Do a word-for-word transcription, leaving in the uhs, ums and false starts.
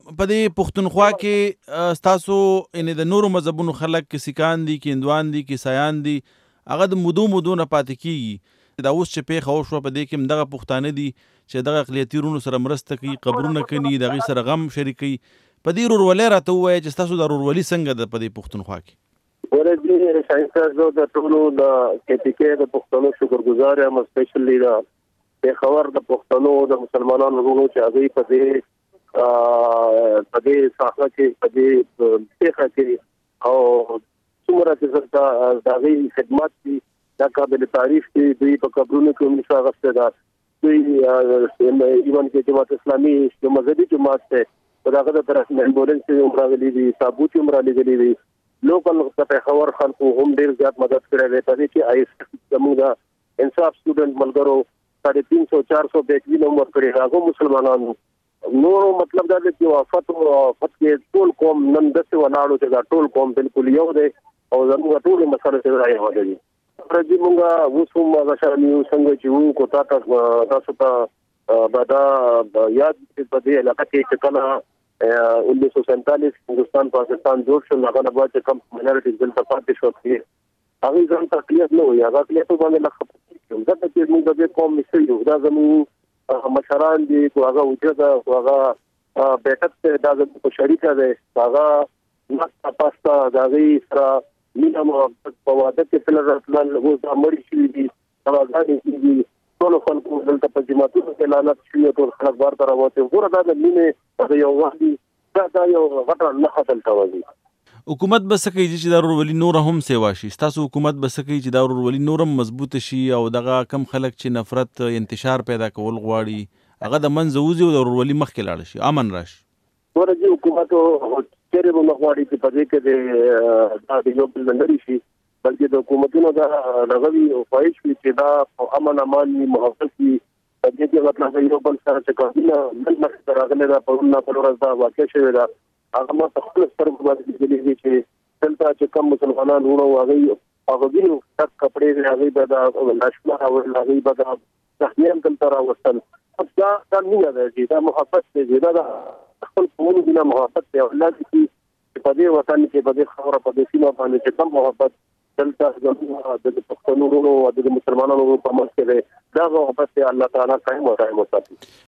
په دې پښتونخوا کې ستاسو یعنې د نورو مذهبونو خلک کې سیکان دي، کې هندوان دي، کې عیسایان دي، هغه د مودو مودو نه پاتې کېږي. دا اوس چې پیښه وشوه په دې کې هم دغه پښتانه دي چې دغه اقلیتي وروڼو سره مرسته کوي، قبرونه کوي، د هغوی سره غم شریکوي. په دې ورورولۍ راته ووایه چې ستاسو دا ورورولي څنګه ده په دې پښتونخوا کې؟ ورځې شاهین صاحب، زه د ټولو د کې پي کې د پښتنو شکرګزار یم، اسپیشلي د پېښور د پښتنو د مسلمانانو وروڼو چې هغوی په دې په دې ساحه کې په دې پیښه کې او څومره چې د هغوی خدمات دي دا قابل تعریف دي. دوی په قبرونو کې هم حصه اخیستې ده. دوی ایون کې جماعت اسلامي د مذهبي جماعت دی، په دغه د طرف نه امبولانس هم راغلي دي، تابوت هم رالیږلي دي. لوکل د پېښور خلکو هم ډېر زیات مدد کړی دی. په دې کې آی ایس زموږ د انصاف سټوډنټ ملګرو ساڑھے تین سو چار سو بیچوي هم ورکړي، هغو مسلمانانو. نورو مطلب دا دی چې وفات او وفات کې ټول قوم نن داسې ولاړو چې دا ټول قوم بالکل یو دی او زموږ ټولې مسله چې دا یو دی. ورځې موږ اوس هم هغه شان یو څنګه چې وو، کو تا تاسو ته به دا یاد په دې علاقه کې چې کله انیس سو سینتالیس هندوستان پاکستان جوړ شو، هغه نه بعد چې کم ماینورټیز دلته پاتې شو، هغوی ځان ته اقلیت نه وایي، هغه اقلیتو باندې لږ خفه کېږي. ځکه چې موږ د دې قوم مشر یو، دا زموږ مشران دي، خو هغه وجه ده، خو هغه بیټک دی، دا زموږ په شریکه دی، هغه ناسته پاسته د هغوی سره مینه محبت په واده کې تلل راتلل، اوس دا مړي شوي دي، دعاګانې کېږي، ټولو خلکو دلته په جوماتونو کې لعنت شوي، ټول خلک بار ته راوتي. ګوره دا د مینې د یووالي دا دا یو غټه نښه دلته وځي. حکومت به څه کوي چې دا ورورولي نوره هم سیوا شي؟ ستاسو حکومت به څه کوي چې دا ورورولي نور هم مضبوطه شي او دغه کم خلک چې نفرت انتشار پیدا کول غواړي هغه د منځه وځي او د ورورولي مخکې لاړ شي، امن راشي؟ ګوره چې حکومت چیرې به نه غواړي چې په دې کې دا د یو بل نه لرې شي، بلکې د حکومتونو دا دغه وي او خواهش وي چې دا په امن امان وي، محبت وي. په دې کې مطلب یو بل سره چې کارونه نن مخکې راغلی دا پرون نه پر ورځ دا واقع شوې ده، هغه ما په خپل سترګو باندې لیدلي دي چې دلته چې کوم مسلمانان وروڼه وو هغوی هغه وینو ډک کپړې دي، هغوی به دا لاشونه راوړل، هغوی به دا زخمیان دلته راوستل. دا دا مینه ده چې دا محبت دی، چې دا د خپل قومونو بنا محبت دی. او الله دې کړي چې په دې وطن کې په دې خاوره په دې سیمه باندې چې کوم محبت دلته زموږ د پښتنو وروڼو او د مسلمانانو په منځ کې دی، دا محبت الله تعالی قایم او دائم وساتي.